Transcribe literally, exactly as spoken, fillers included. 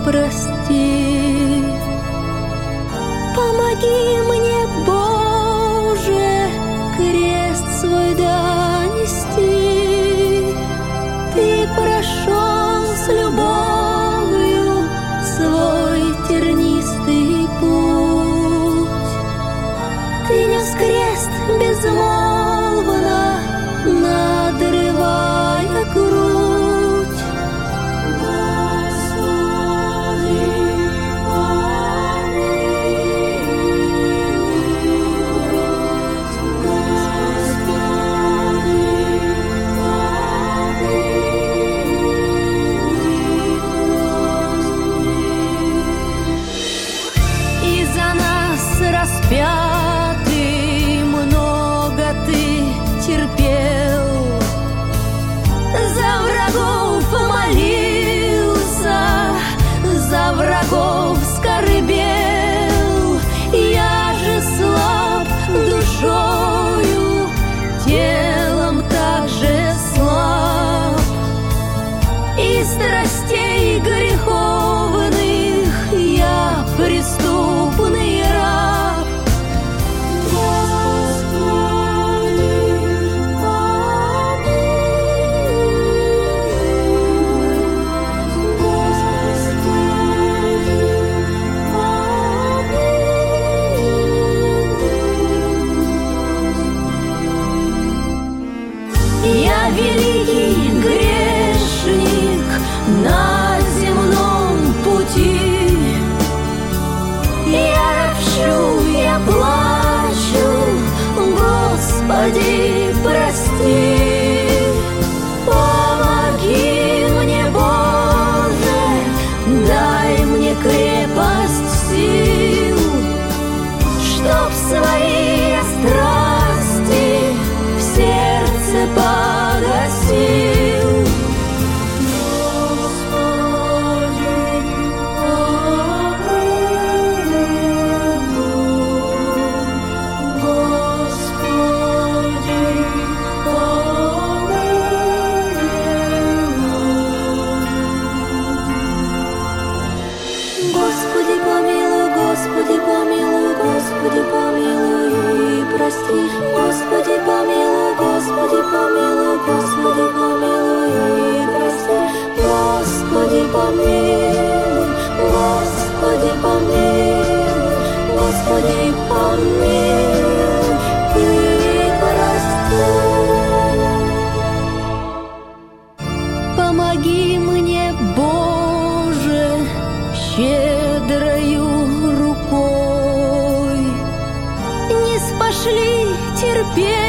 прости. Помоги мне, Боже, крест свой донести. Ты прошел с любовью свой тернистый путь. Ты нес крест безмолвно, надрывая грудь. Господи, распятый, много ты терпел, за врагов молился, за врагов скорбел. Я же слаб душою, телом также слаб, и страстей греховных я преступный раб. Я великий грешник на земном пути. Я ропщу, я плачу, Господи, прости. Помоги мне, Боже, дай мне крепость сил, чтоб свои страсти в сердце погасил. Господи, помилуй, Господи, помилуй, Господи, помилуй и прости. Господи, помилуй, Господи, помилуй, Господи, помилуй и прости. Господи, помилуй, Господи, помилуй, Господи, помилуй и прости. Помоги мне, Боже, щедрою рукой, не спошли терпеть